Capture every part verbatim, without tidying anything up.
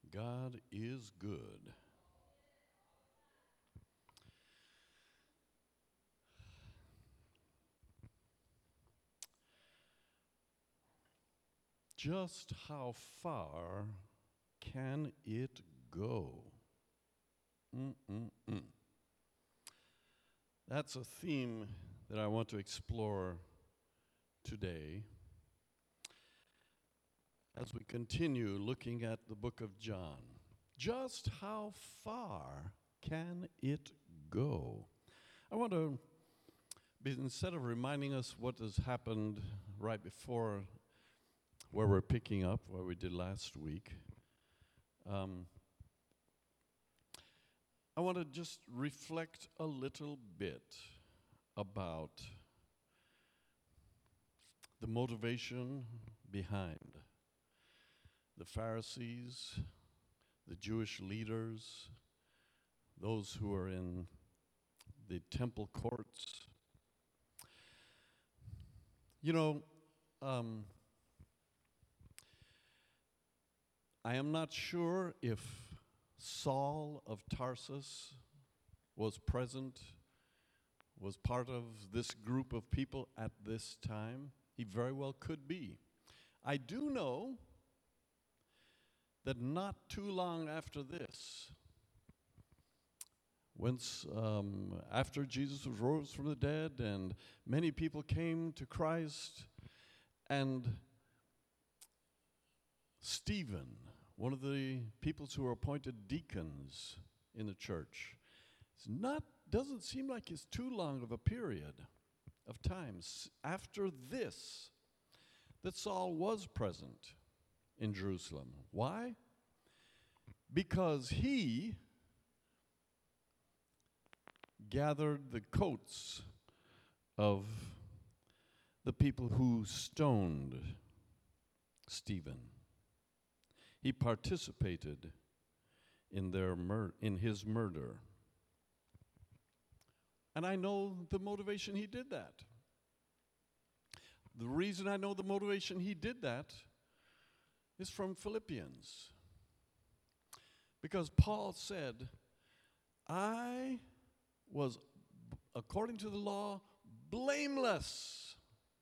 God is good. Just how far can it go? Mm-mm-mm. That's a theme that I want to explore today as we continue looking at the book of John. Just how far can it go? I want to, be, instead of reminding us what has happened right before where we're picking up, where we did last week, um, I want to just reflect a little bit about the motivation behind the Pharisees, the Jewish leaders, those who are in the temple courts. You know, um, I am not sure if Saul of Tarsus was present, was part of this group of people at this time. He very well could be. I do know that not too long after this, once um, after Jesus rose from the dead and many people came to Christ, and Stephen, one of the people who were appointed deacons in the church, it's not doesn't seem like it's too long of a period of time s- after this that Saul was present in Jerusalem. Why? Because he gathered the coats of the people who stoned Stephen. He participated in their mur- in his murder. And I know the motivation he did that. The reason I know the motivation he did that is from Philippians. Because Paul said, I was, according to the law, blameless.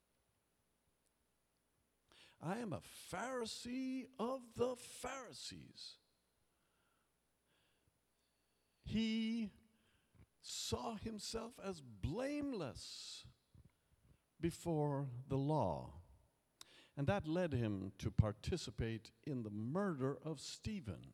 I am a Pharisee of the Pharisees. He saw himself as blameless before the law. And that led him to participate in the murder of Stephen.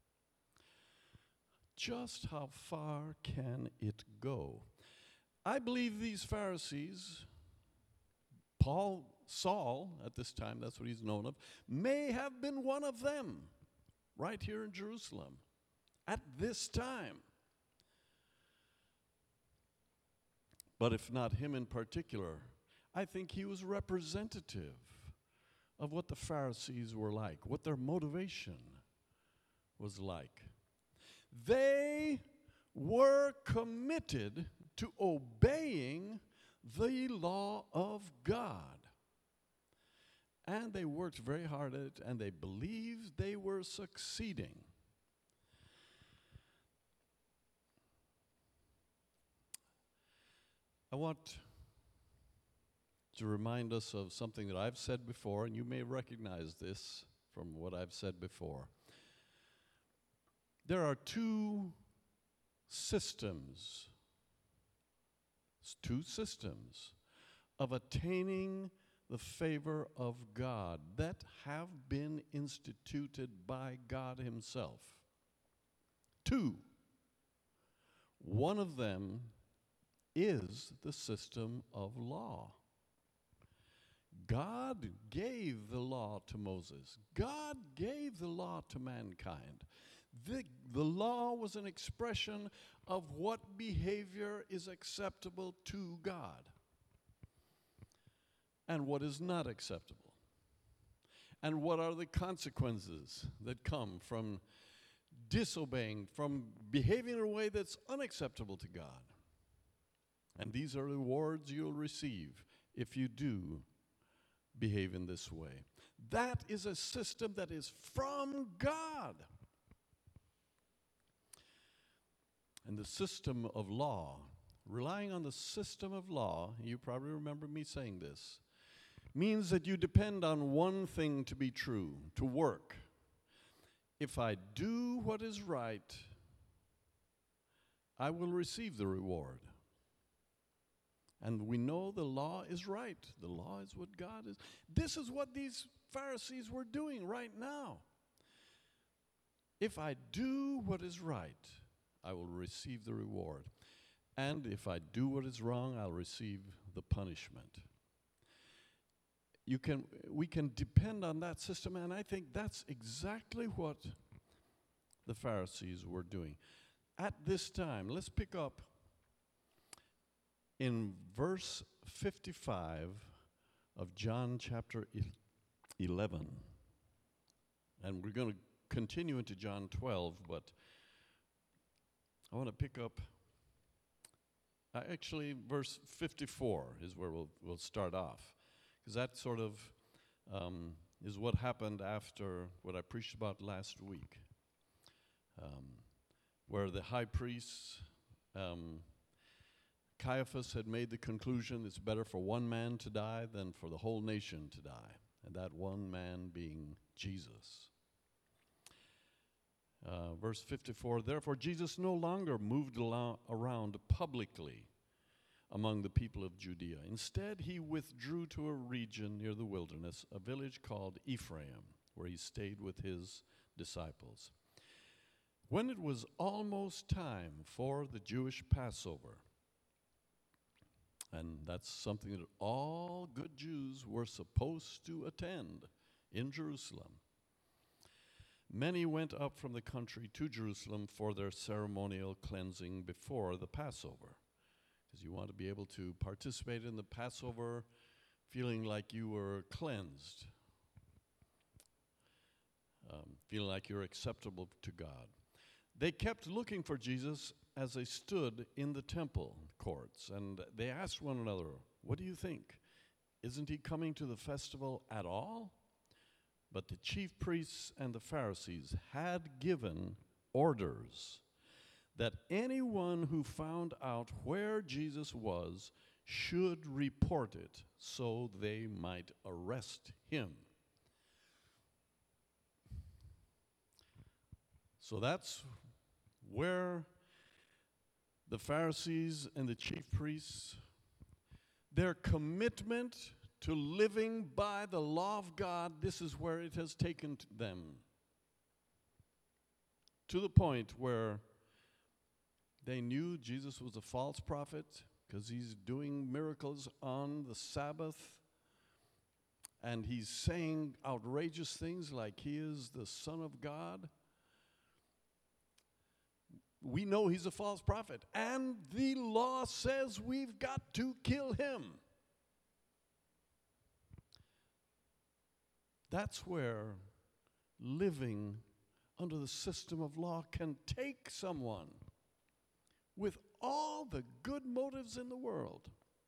Just how far can it go? I believe these Pharisees, Paul, Saul, at this time, that's what he's known of, may have been one of them right here in Jerusalem at this time. But if not him in particular, I think he was representative of what the Pharisees were like, what their motivation was like. They were committed to obeying the law of God. And they worked very hard at it, and they believed they were succeeding. I want to remind us of something that I've said before, and you may recognize this from what I've said before. There are two systems, two systems of attaining the favor of God that have been instituted by God himself. Two. One of them is the system of law. God gave the law to Moses. God gave the law to mankind. The, the law was an expression of what behavior is acceptable to God and what is not acceptable, and what are the consequences that come from disobeying, from behaving in a way that's unacceptable to God. And these are the rewards you'll receive if you do behave in this way. That is a system that is from God. And the system of law, relying on the system of law, you probably remember me saying this, means that you depend on one thing to be true, to work. If I do what is right, I will receive the reward. And we know the law is right. The law is what God is. This is what these Pharisees were doing right now. If I do what is right, I will receive the reward. And if I do what is wrong, I'll receive the punishment. You can, we can depend on that system, and I think that's exactly what the Pharisees were doing. At this time, let's pick up in verse fifty-five of John chapter eleven. And we're going to continue into John twelve, but I want to pick up, uh, actually, verse fifty-four is where we'll, we'll start off. Because that sort of um, is what happened after what I preached about last week, um, where the high priests, um, Caiaphas had made the conclusion it's better for one man to die than for the whole nation to die, and that one man being Jesus. Uh, verse fifty-four, therefore Jesus no longer moved alo- around publicly among the people of Judea. Instead, he withdrew to a region near the wilderness, a village called Ephraim, where he stayed with his disciples. When it was almost time for the Jewish Passover, and that's something that all good Jews were supposed to attend in Jerusalem, many went up from the country to Jerusalem for their ceremonial cleansing before the Passover. Because you want to be able to participate in the Passover feeling like you were cleansed, um, feeling like you're acceptable to God. They kept looking for Jesus as they stood in the temple courts, and they asked one another, what do you think? Isn't he coming to the festival at all? But the chief priests and the Pharisees had given orders that anyone who found out where Jesus was should report it so they might arrest him. So that's where the Pharisees and the chief priests, their commitment to living by the law of God, this is where it has taken them. To the point where they knew Jesus was a false prophet because he's doing miracles on the Sabbath, and he's saying outrageous things like he is the Son of God. We know he's a false prophet, and the law says we've got to kill him. That's where living under the system of law can take someone with all the good motives in the world.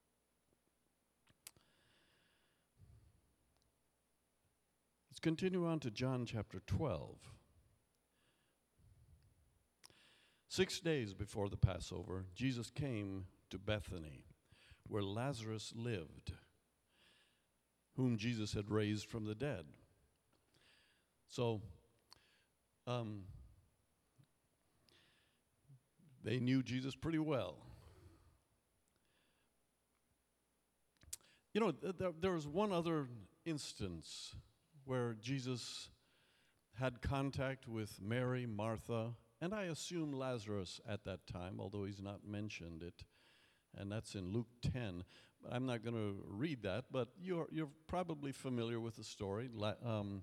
Let's continue on to John chapter twelve. Six days before the Passover, Jesus came to Bethany, where Lazarus lived, whom Jesus had raised from the dead. So, um, they knew Jesus pretty well. You know, th- th- there was one other instance where Jesus had contact with Mary, Martha, and I assume Lazarus at that time, although he's not mentioned it, and that's in Luke ten. I'm not going to read that, but you're you're probably familiar with the story. La- um,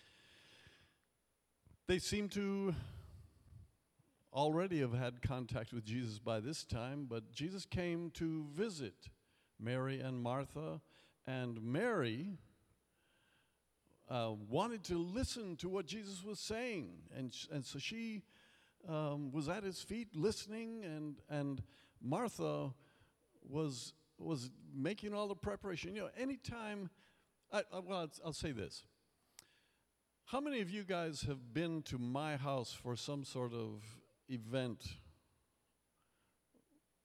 they seem to already have had contact with Jesus by this time, but Jesus came to visit Mary and Martha, and Mary uh, wanted to listen to what Jesus was saying, and sh- and so she um, was at his feet listening, and and Martha was was making all the preparation. You know, anytime, I, I, well, I'll, I'll say this. How many of you guys have been to my house for some sort of event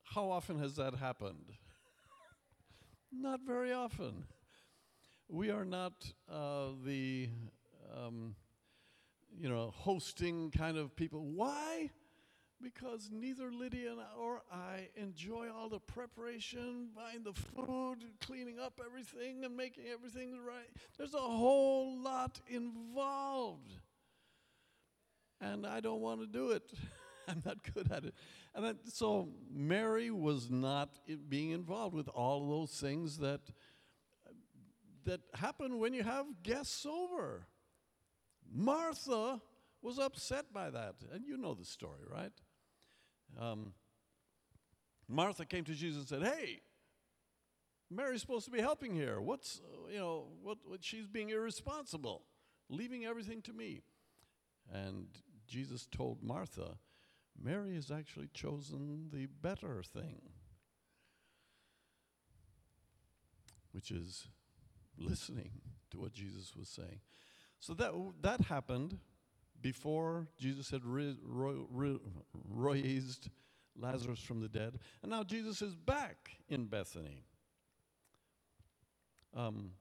How often has that happened? Not very often. We are not uh, the, um, you know, hosting kind of people. Why? Because neither Lydia or I enjoy all the preparation, buying the food, cleaning up everything, and making everything right. There's a whole lot involved. And I don't want to do it. I'm not good at it. And then, so Mary was not I- being involved with all of those things that, that happen when you have guests over. Martha was upset by that. And you know the story, right? Um, Martha came to Jesus and said, "Hey, Mary's supposed to be helping here. What's, uh, you know, what, what, she's being irresponsible, leaving everything to me." And Jesus told Martha, Mary has actually chosen the better thing, which is listening to what Jesus was saying. So that, that happened before Jesus had ri- ro- ri- raised Lazarus from the dead. And now Jesus is back in Bethany. Um,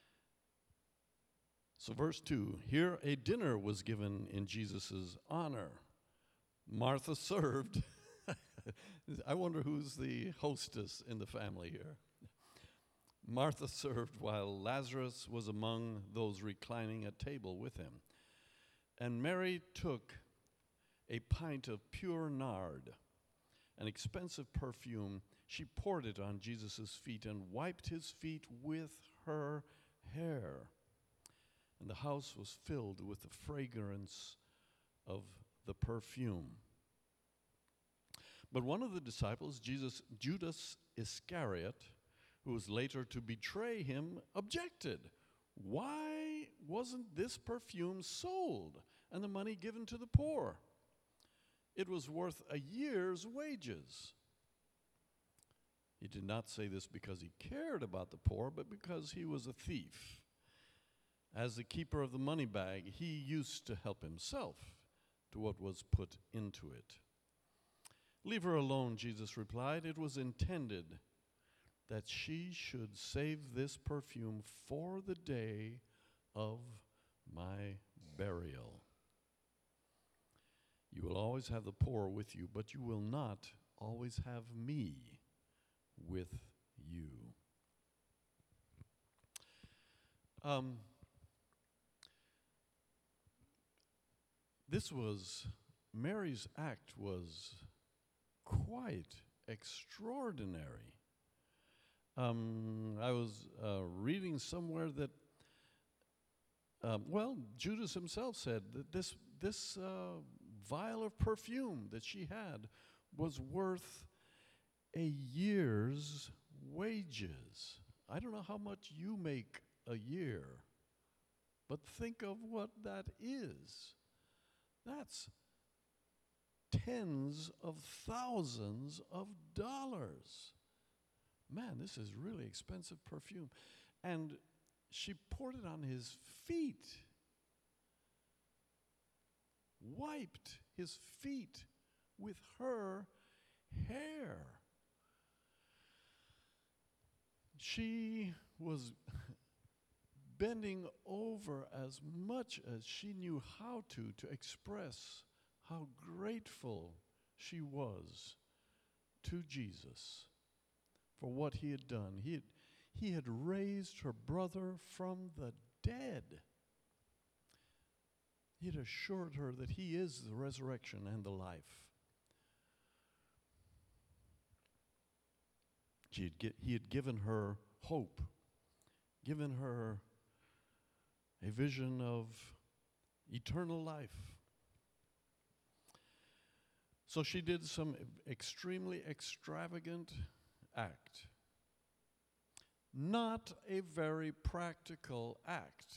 so verse two, here a dinner was given in Jesus' honor. Martha served. I wonder who's the hostess in the family here. Martha served while Lazarus was among those reclining at table with him. And Mary took a pint of pure nard, an expensive perfume. She poured it on Jesus' feet and wiped his feet with her hair. And the house was filled with the fragrance of the perfume. But one of the disciples, Jesus, Judas Iscariot, who was later to betray him, objected. Why wasn't this perfume sold and the money given to the poor? It was worth a year's wages. He did not say this because he cared about the poor, but because he was a thief. As the keeper of the money bag, he used to help himself to what was put into it. Leave her alone, Jesus replied. It was intended that she should save this perfume for the day of my burial. You will always have the poor with you, but you will not always have me with you. Um, this was, Mary's act was quite extraordinary. Um, I was uh, reading somewhere that, um, well, Judas himself said that this, this uh, vial of perfume that she had was worth a year's wages. I don't know how much you make a year, but think of what that is. That's tens of thousands of dollars. Man, this is really expensive perfume. And she poured it on his feet, wiped his feet with her hair. She was bending over as much as she knew how to, to express how grateful she was to Jesus for what he had done. He had, he had raised her brother from the dead. He had assured her that he is the resurrection and the life. She had gi- he had given her hope, given her a vision of eternal life. So she did some extremely extravagant act. Not a very practical act.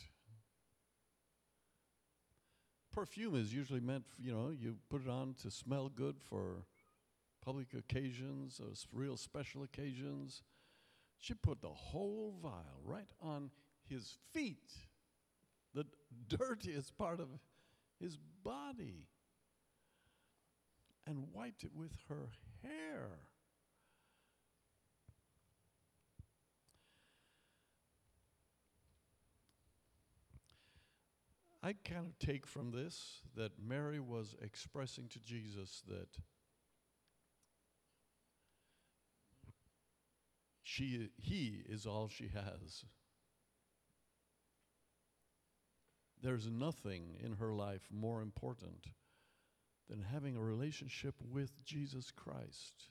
Perfume is usually meant, you know, you put it on to smell good for public occasions, or real special occasions. She put the whole vial right on his feet, the dirtiest part of his body, and wiped it with her hair. I kind of take from this that Mary was expressing to Jesus that she, he is all she has. There's nothing in her life more important than having a relationship with Jesus Christ.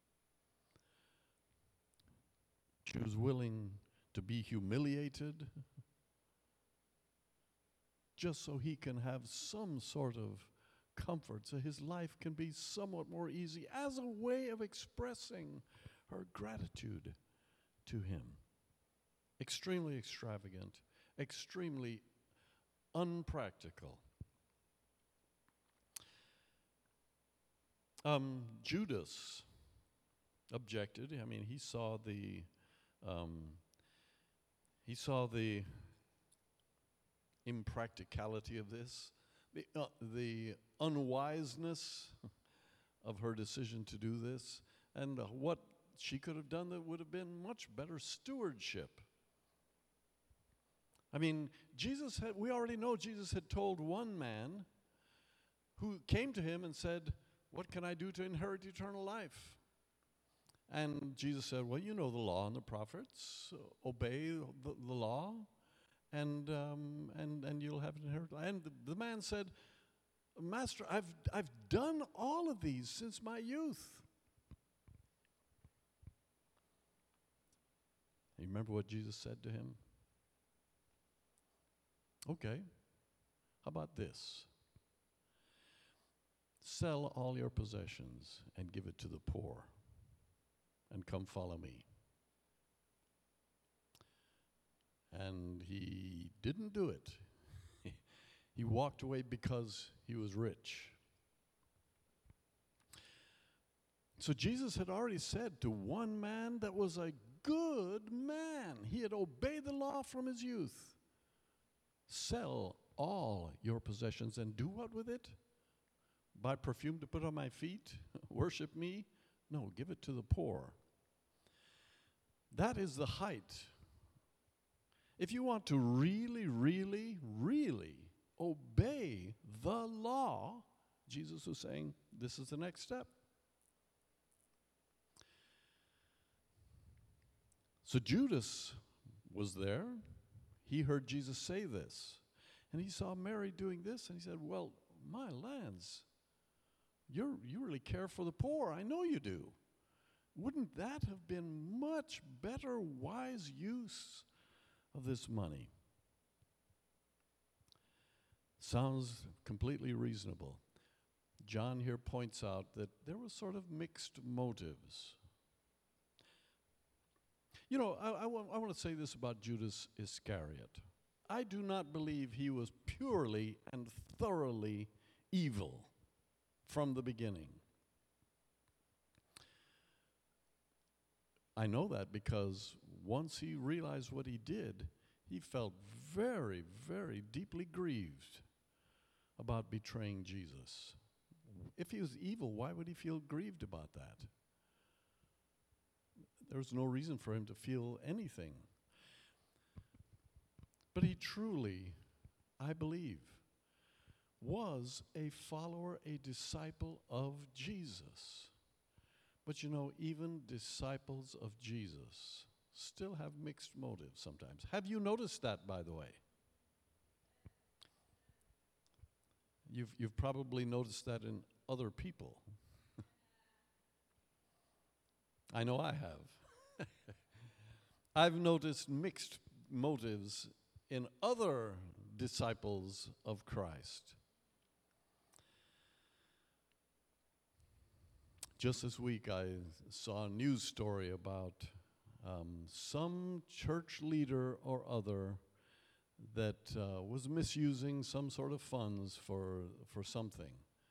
She was willing to be humiliated just so he can have some sort of comfort, so his life can be somewhat more easy, as a way of expressing her gratitude to him. Extremely extravagant, extremely unpractical. Um, Judas objected. I mean, he saw the um, he saw the impracticality of this, the uh, the unwiseness of her decision to do this, and uh, what she could have done that would have been much better stewardship. I mean, Jesus had, we already know Jesus had told one man who came to him and said, "What can I do to inherit eternal life?" And Jesus said, "Well, you know the law and the prophets. Uh, obey the, the law, and um, and and you'll have an inheritance." And the, the man said, "Master, I've I've done all of these since my youth." You remember what Jesus said to him? "Okay, how about this? Sell all your possessions and give it to the poor, and come follow me." And he didn't do it. He walked away because he was rich. So Jesus had already said to one man that was a good man, he had obeyed the law from his youth, "Sell all your possessions and do what with it? Buy perfume to put on my feet? Worship me? No, give it to the poor." That is the height. If you want to really, really, really obey the law, Jesus was saying, this is the next step. So Judas was there. He heard Jesus say this. And he saw Mary doing this, and he said, "Well, my lands, you're, you really care for the poor. I know you do. Wouldn't that have been much better, wise use of this money?" Sounds completely reasonable. John here points out that there were sort of mixed motives. You know, I, I, wa- I want to say this about Judas Iscariot. I do not believe he was purely and thoroughly evil from the beginning. I know that because once he realized what he did, he felt very, very deeply grieved about betraying Jesus. If he was evil, why would he feel grieved about that? There was no reason for him to feel anything. But he truly, I believe, was a follower, a disciple of Jesus. But you know, even disciples of Jesus still have mixed motives sometimes. Have you noticed that, by the way? You've, you've probably noticed that in other people. I know I have. I've noticed mixed motives in other disciples of Christ. Just this week, I saw a news story about um, some church leader or other that uh, was misusing some sort of funds for, for something.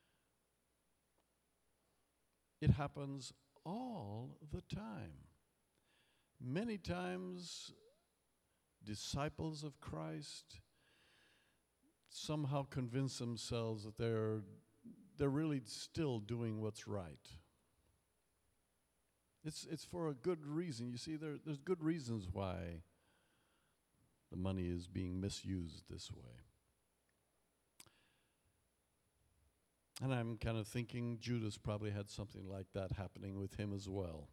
It happens all the time. Many times, disciples of Christ somehow convince themselves that they're, they're really still doing what's right. It's, it's for a good reason. You see, there, there's good reasons why the money is being misused this way. And I'm kind of thinking Judas probably had something like that happening with him as well.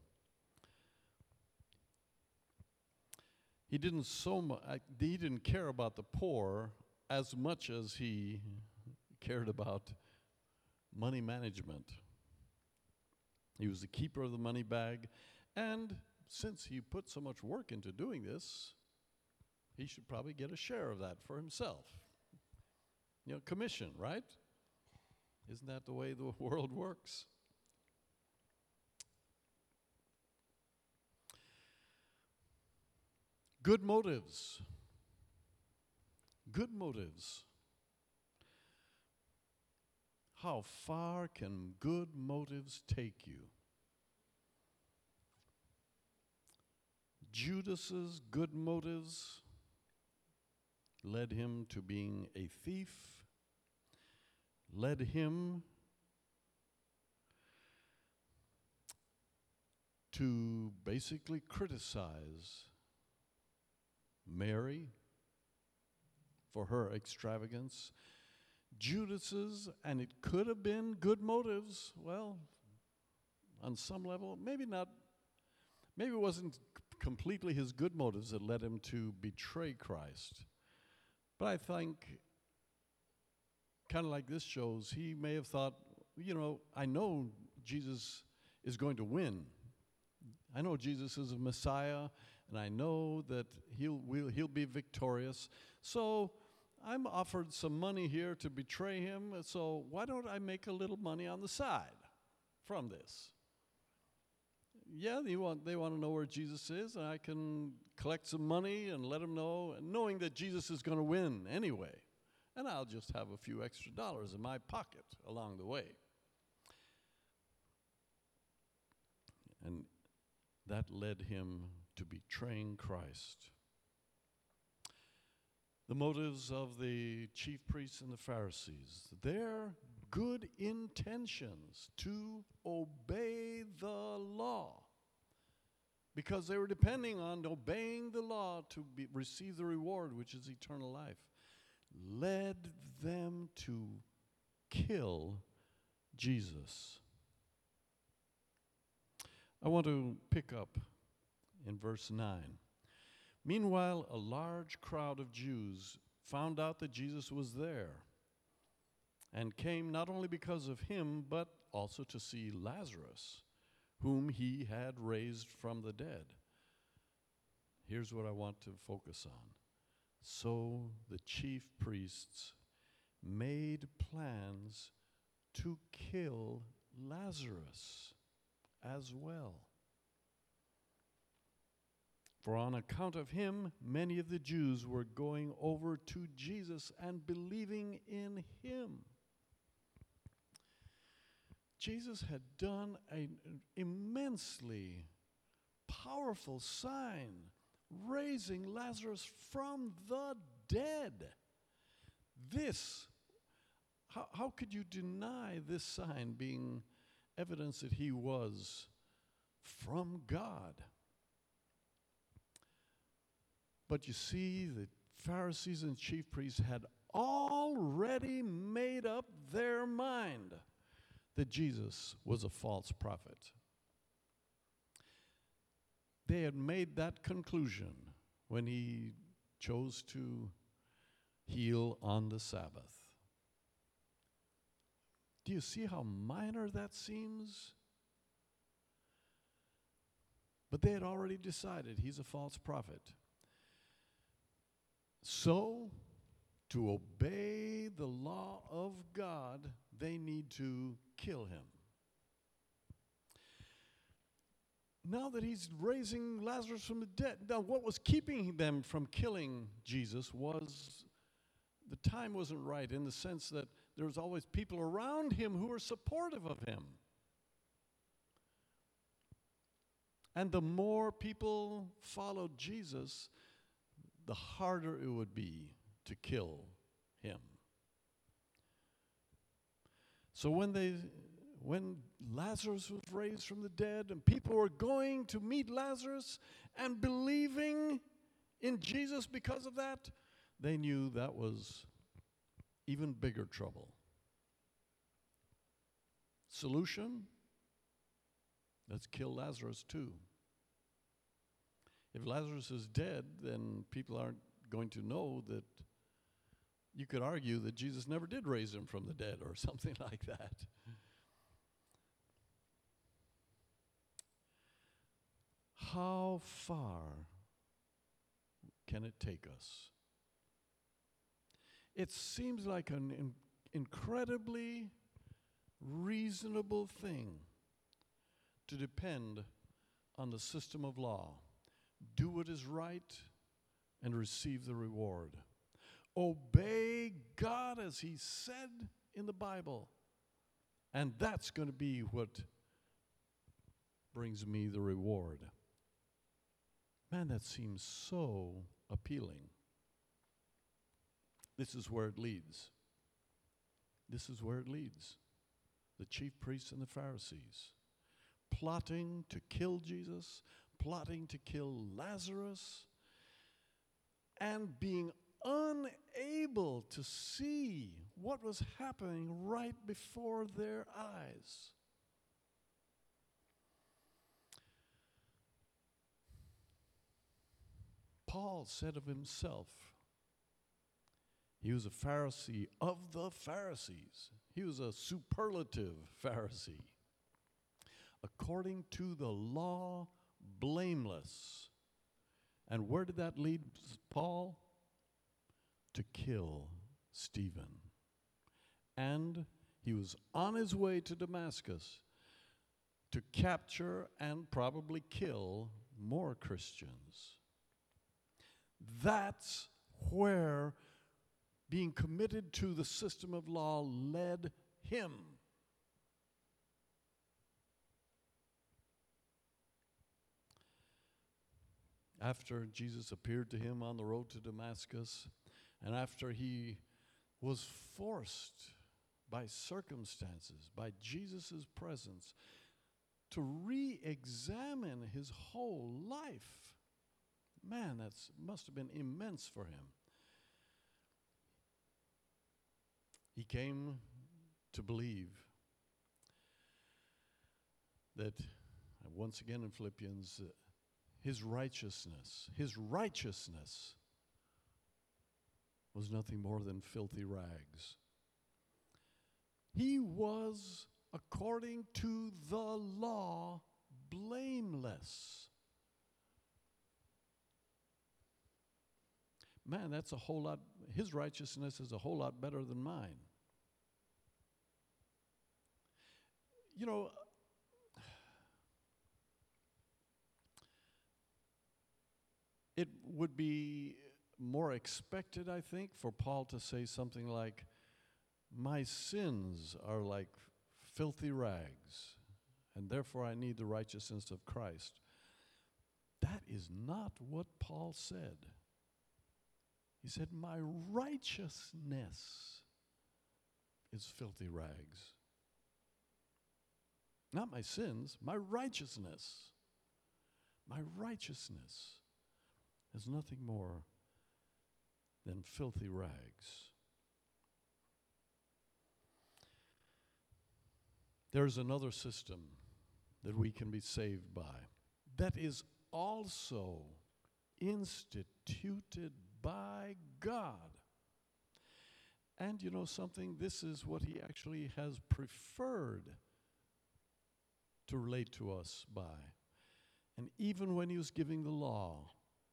He didn't so mu- uh, he didn't care about the poor as much as he cared about money management. He was the keeper of the money bag, and since he put so much work into doing this, he should probably get a share of that for himself. You know, commission, right? Isn't that the way the world works? Good motives. Good motives. How far can good motives take you? Judas's good motives led him to being a thief, led him to basically criticize Mary for her extravagance. Judas's, and it could have been good motives, well, on some level, maybe not, maybe it wasn't c- completely his good motives that led him to betray Christ. But I think, kind of like this shows, he may have thought, you know, I know Jesus is going to win. I know Jesus is a Messiah, and I know that he'll, we'll, he'll be victorious. So I'm offered some money here to betray him, so why don't I make a little money on the side from this? Yeah, they want, they want to know where Jesus is, and I can collect some money and let them know, knowing that Jesus is going to win anyway. And I'll just have a few extra dollars in my pocket along the way. And that led him to betraying Christ. The motives of the chief priests and the Pharisees, their good intentions to obey the law, because they were depending on obeying the law to be, receive the reward, which is eternal life, led them to kill Jesus. I want to pick up in verse nine. Meanwhile, a large crowd of Jews found out that Jesus was there and came not only because of him, but also to see Lazarus, whom he had raised from the dead. Here's what I want to focus on. So the chief priests made plans to kill Lazarus as well. For on account of him, many of the Jews were going over to Jesus and believing in him. Jesus had done an immensely powerful sign, raising Lazarus from the dead. This, how, how could you deny this sign being evidence that he was from God? But you see, the Pharisees and chief priests had already made up their mind that Jesus was a false prophet. They had made that conclusion when he chose to heal on the Sabbath. Do you see how minor that seems? But they had already decided he's a false prophet. So, to obey the law of God, they need to kill him. Now that he's raising Lazarus from the dead, now what was keeping them from killing Jesus was the time wasn't right, in the sense that there was always people around him who were supportive of him. And the more people followed Jesus, the harder it would be to kill him. So when they, when Lazarus was raised from the dead and people were going to meet Lazarus and believing in Jesus because of that, they knew that was even bigger trouble. Solution? Let's kill Lazarus too. If Lazarus is dead, then people aren't going to know that. You could argue that Jesus never did raise him from the dead or something like that. How far can it take us? It seems like an in- incredibly reasonable thing to depend on the system of law. Do what is right and receive the reward. Obey God as He said in the Bible. And that's going to be what brings me the reward. Man, that seems so appealing. This is where it leads. This is where it leads. The chief priests and the Pharisees, plotting to kill Jesus, plotting to kill Lazarus, and being unable to see what was happening right before their eyes. Paul said of himself, he was a Pharisee of the Pharisees. He was a superlative Pharisee. According to the law, blameless. And where did that lead Paul? To kill Stephen. And he was on his way to Damascus to capture and probably kill more Christians. That's where being committed to the system of law led him. After Jesus appeared to him on the road to Damascus, and after he was forced by circumstances, by Jesus' presence, to re-examine his whole life, man, that must have been immense for him. He came to believe that, once again in Philippians, uh, his righteousness, his righteousness was nothing more than filthy rags. He was, according to the law, blameless. Man, that's a whole lot, his righteousness is a whole lot better than mine. You know, it would be more expected, I think, for Paul to say something like, my sins are like filthy rags, and therefore I need the righteousness of Christ. That is not what Paul said. He said, my righteousness is filthy rags. Not my sins, my righteousness. My righteousness is nothing more than filthy rags. There's another system that we can be saved by that is also instituted by God. And you know something? This is what He actually has preferred to relate to us by. And even when He was giving the law,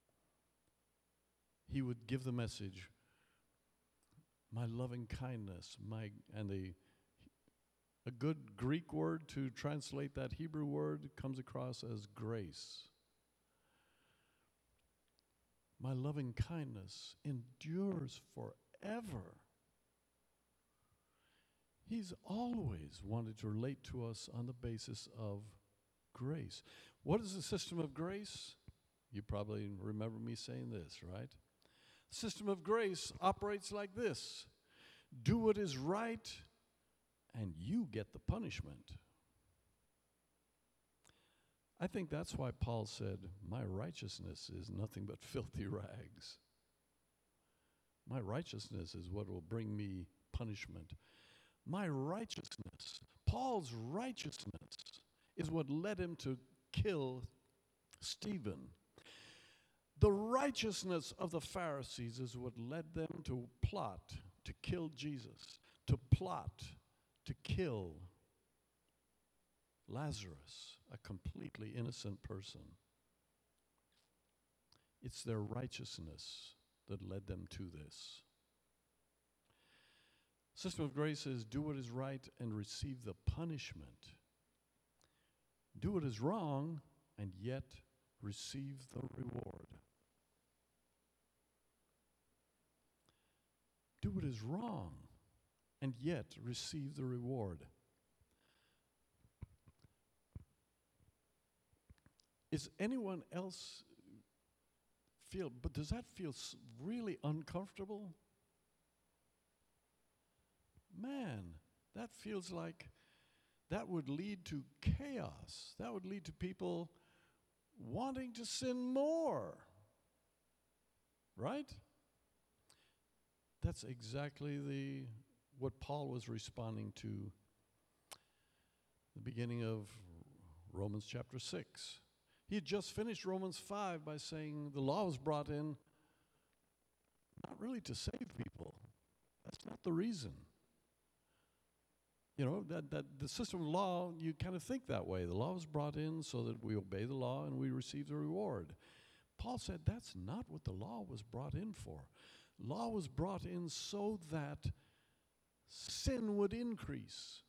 He would give the message, my loving kindness, my, and the, a good Greek word to translate that Hebrew word comes across as grace. My loving kindness endures forever. He's always wanted to relate to us on the basis of grace. What is the system of grace? You probably remember me saying this, right? The system of grace operates like this. Do what is right, and you get the punishment. I think that's why Paul said, my righteousness is nothing but filthy rags. My righteousness is what will bring me punishment. My righteousness, Paul's righteousness is what led him to kill Stephen. The righteousness of the Pharisees is what led them to plot to kill Jesus, to plot to kill Lazarus, a completely innocent person. It's their righteousness that led them to this. System of Grace says, do what is right and receive the punishment. Do what is wrong and yet receive the reward. Do what is wrong and yet receive the reward. Is anyone else feel, but does that feel s- really uncomfortable? Man, that feels like that would lead to chaos. That would lead to people wanting to sin more. Right? That's exactly the what Paul was responding to the beginning of Romans chapter six. He had just finished Romans five by saying the law was brought in not really to save people. That's not the reason. You know, that, that the system of law, you kind of think that way. The law was brought in so that we obey the law and we receive the reward. Paul said that's not what the law was brought in for. Law was brought in so that sin would increase,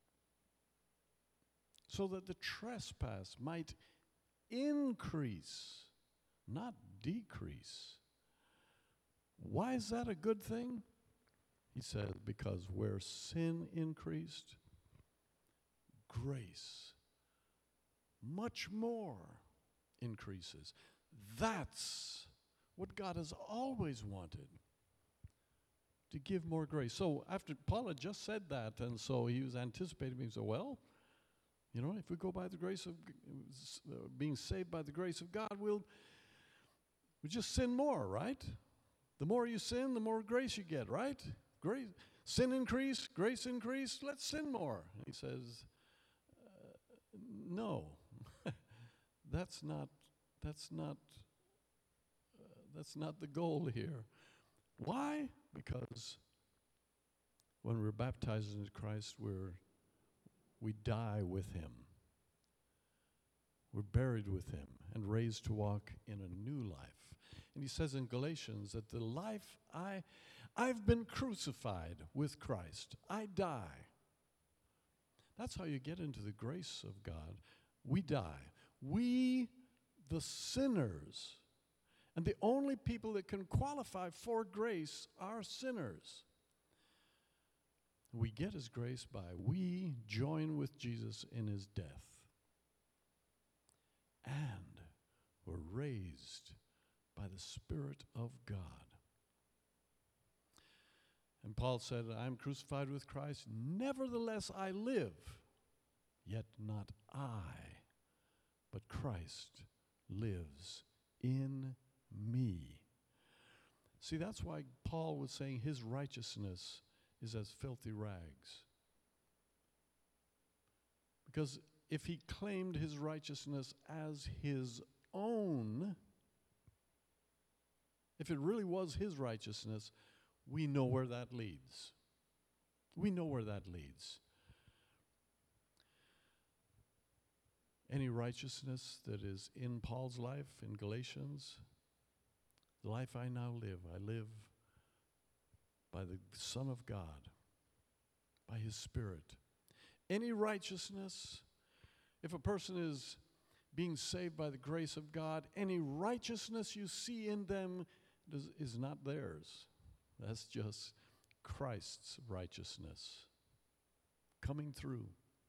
so that the trespass might increase, not decrease. Why is that a good thing? He says, because where sin increased, grace much more increases. That's what God has always wanted, to give more grace. So after Paul had just said that, and so he was anticipating, he said, well, you know, if we go by the grace of, uh, being saved by the grace of God, we'll, we just sin more, right? The more you sin, the more grace you get, right? Grace, sin increase, grace increase, let's sin more. He says, uh, no, that's not, that's not, uh, that's not the goal here. Why? Because when we're baptized into Christ, we're we die with him. We're buried with him and raised to walk in a new life. And he says in Galatians that the life I, I've been crucified with Christ. I die. That's how you get into the grace of God. We die. We, the sinners, and the only people that can qualify for grace are sinners. We get his grace by we join with Jesus in his death. And we're raised by the Spirit of God. And Paul said, I'm crucified with Christ, nevertheless I live, yet not I, but Christ lives in me. See, that's why Paul was saying his righteousness is as filthy rags. Because if he claimed his righteousness as his own, if it really was his righteousness, we know where that leads. We know where that leads. Any righteousness that is in Paul's life, in Galatians, the life I now live, I live by the Son of God, by his Spirit. Any righteousness, if a person is being saved by the grace of God, any righteousness you see in them does, is not theirs. That's just Christ's righteousness coming through.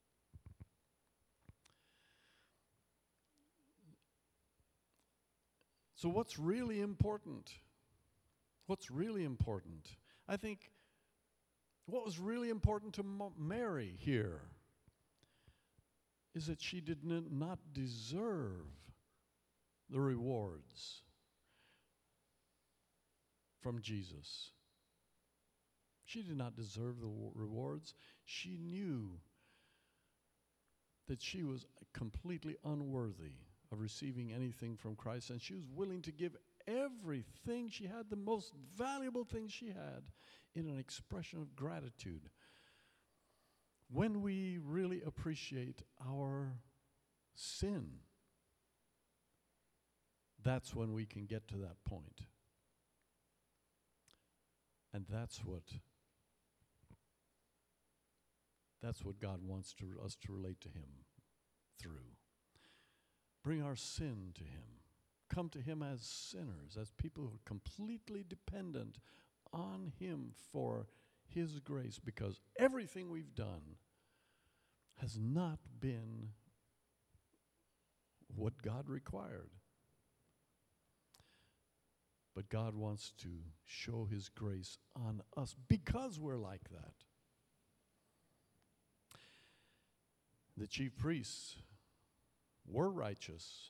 So what's really important? What's really important? I think what was really important to Mo- Mary here is that she did n- not deserve the rewards from Jesus. She did not deserve the w- rewards. She knew that she was completely unworthy of receiving anything from Christ, and she was willing to give everything she had, the most valuable thing she had, in an expression of gratitude. When we really appreciate our sin, that's when we can get to that point. And that's what that's what God wants to, us to relate to Him through. Bring our sin to Him. Come to Him as sinners, as people who are completely dependent on Him for His grace, because everything we've done has not been what God required. But God wants to show His grace on us because we're like that. The chief priests were righteous,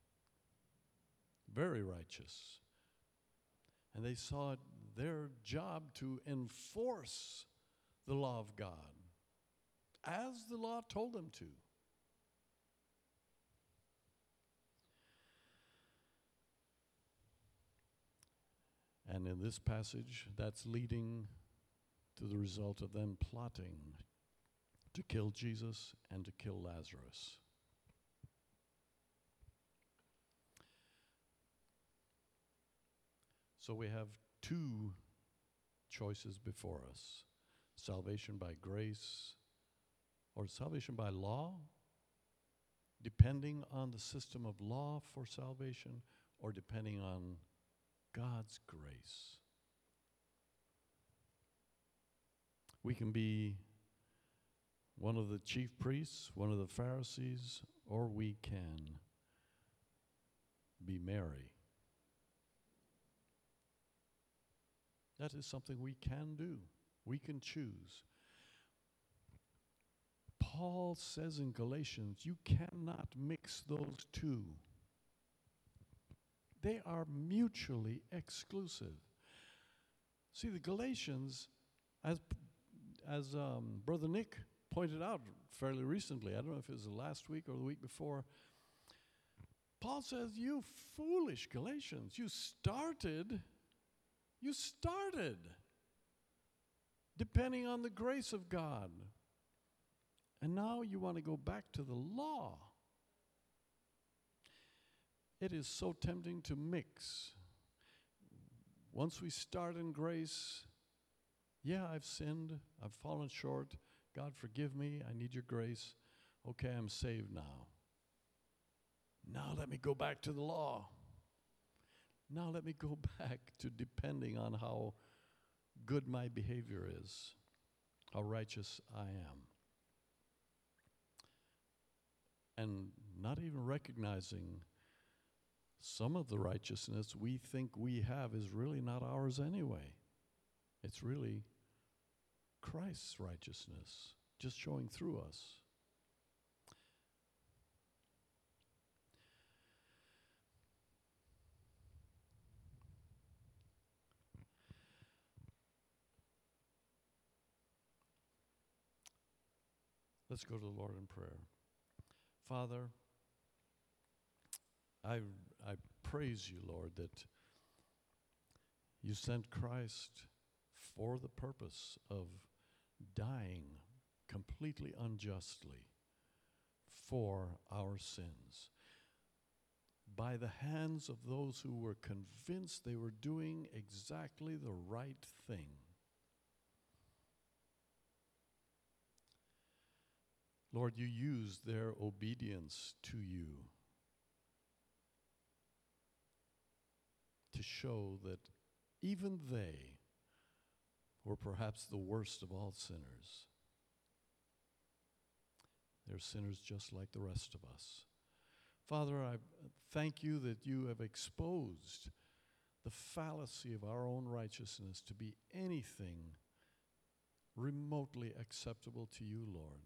very righteous, and they saw it their job to enforce the law of God as the law told them to. And in this passage, that's leading to the result of them plotting to kill Jesus and to kill Lazarus. So we have two choices before us: salvation by grace or salvation by law, depending on the system of law for salvation, or depending on God's grace. We can be one of the chief priests, one of the Pharisees, or we can be Mary. That is something we can do. We can choose. Paul says in Galatians, you cannot mix those two. They are mutually exclusive. See, the Galatians, as as um, Brother Nick pointed out fairly recently, I don't know if it was the last week or the week before, Paul says, you foolish Galatians, you started, you started depending on the grace of God. And now you want to go back to the law. It is so tempting to mix. Once we start in grace, yeah, I've sinned, I've fallen short. God, forgive me, I need your grace. Okay, I'm saved now. Now let me go back to the law. Now let me go back to depending on how good my behavior is, how righteous I am. And not even recognizing some of the righteousness we think we have is really not ours anyway. It's really Christ's righteousness, just showing through us. Let's go to the Lord in prayer. Father, I, I praise you, Lord, that you sent Christ for the purpose of dying completely unjustly for our sins by the hands of those who were convinced they were doing exactly the right thing. Lord, you used their obedience to you to show that even they were perhaps the worst of all sinners. They're sinners just like the rest of us. Father, I thank you that you have exposed the fallacy of our own righteousness to be anything remotely acceptable to you, Lord,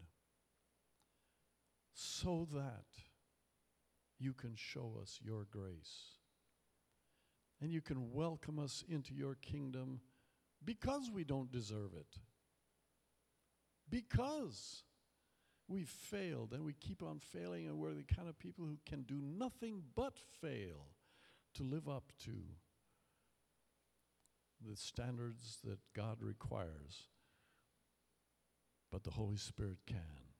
so that you can show us your grace and you can welcome us into your kingdom because we don't deserve it. Because We've failed, and we keep on failing, and we're the kind of people who can do nothing but fail to live up to the standards that God requires. But the Holy Spirit can.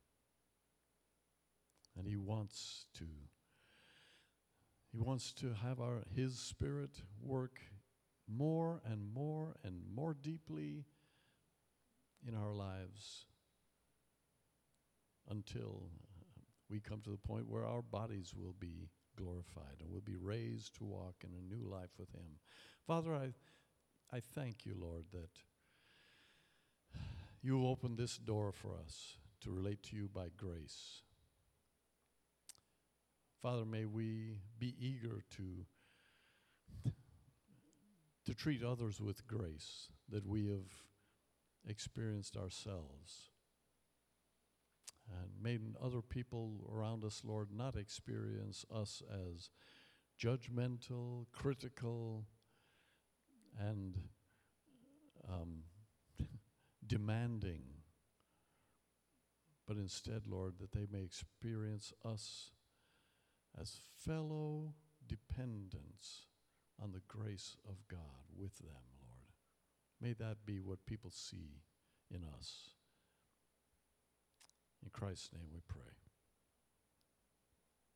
And He wants to. He wants to have our His Spirit work more and more and more deeply in our lives until we come to the point where our bodies will be glorified and will be raised to walk in a new life with Him. Father, I, I thank you, Lord, that you opened this door for us to relate to you by grace. Father, may we be eager to, to treat others with grace that we have experienced ourselves. And may other people around us, Lord, not experience us as judgmental, critical, and um, demanding, but instead, Lord, that they may experience us as fellow dependents on the grace of God with them, Lord. May that be what people see in us. In Christ's name we pray.